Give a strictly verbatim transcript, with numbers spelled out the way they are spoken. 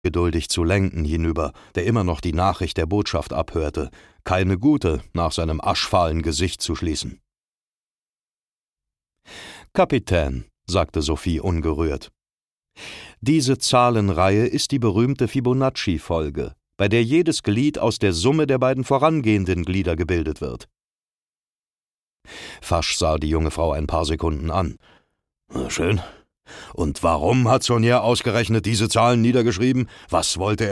geduldig zu Lenken hinüber, der immer noch die Nachricht der Botschaft abhörte, keine gute nach seinem aschfahlen Gesicht zu schließen. »Kapitän«, sagte Sophie ungerührt, »diese Zahlenreihe ist die berühmte Fibonacci-Folge, bei der jedes Glied aus der Summe der beiden vorangehenden Glieder gebildet wird.« Fasch sah die junge Frau ein paar Sekunden an. »Schön. Und warum hat Saunier ausgerechnet diese Zahlen niedergeschrieben? Was wollte er